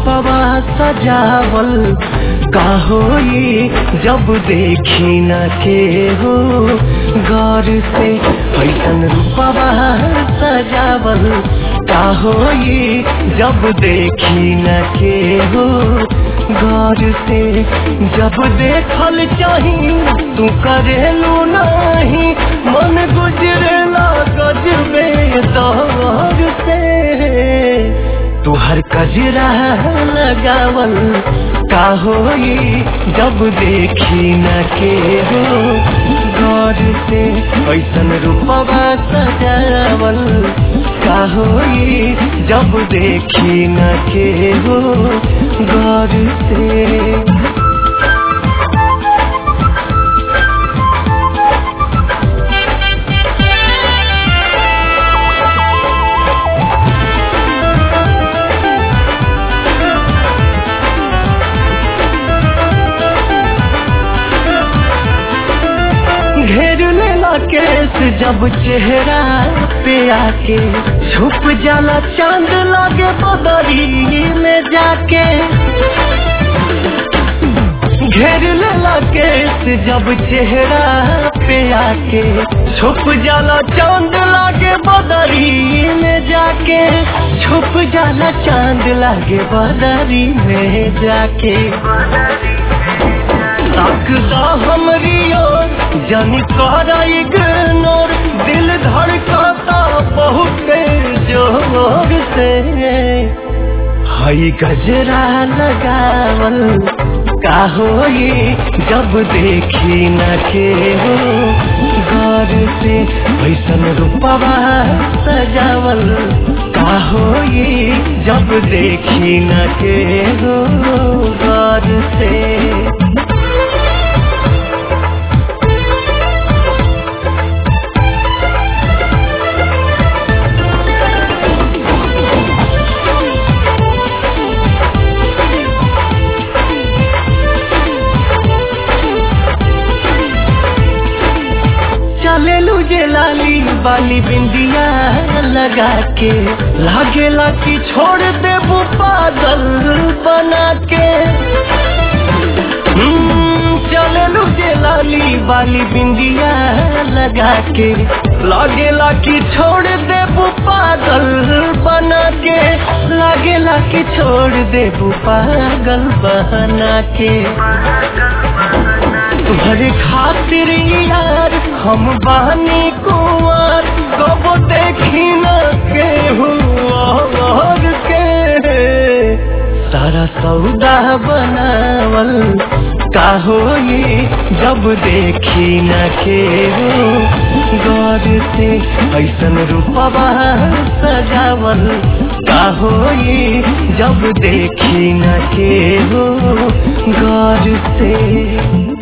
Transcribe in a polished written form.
रूपवा सजावल का होई जब देखी न के हो गौर से। ऐसन रूपवा सजावल का होई जब देखी न के हो गौर से। जब देखल चाही तू करेलू नहीं, मन गुजरेला गजबे दौर से। तू हर कजरा लगावल का होई जब देखी न के हो गौर से। ऐसन रूपवा सजावल का होई जब देखी न के हो गौर से। घेर लेला केस जब चेहरा पे आके, छुप जाला चांद लागे बदरी में जाके। घेर लेला केस जब चेहरा पे आके, छुप जाला चांद लागे बदरी में जाके। छुप जाला चांद लागे बदरी में जाके। ताकदा हमरी ओर जानी करा इग्नोर, दिल धड़काता बहुत जोर से। हई गजरा लगावल का होई जब देखी न के हो गौर से। ऐसन रूपवा सजावल का होई जब देखी न के हो गौर से। चलेलू जे लाली बाली बिंदिया लगा के, लागेला कि छोड़ देबू पागल बना के। चलेलू जे लाली बाली बिंदिया लगा के, लागेला कि छोड़ देबू पागल बना के। लागेला कि छोड़ देबू पागल बना के। तुम्हारे खातिर यार हम बहनी कुंवर, कब देखी न के और के। सारा सौदा बनावल का होई जब देखी न के हो गौर से। ऐसन रूपवा सजावल का होई जब देखी न के हो गौर से।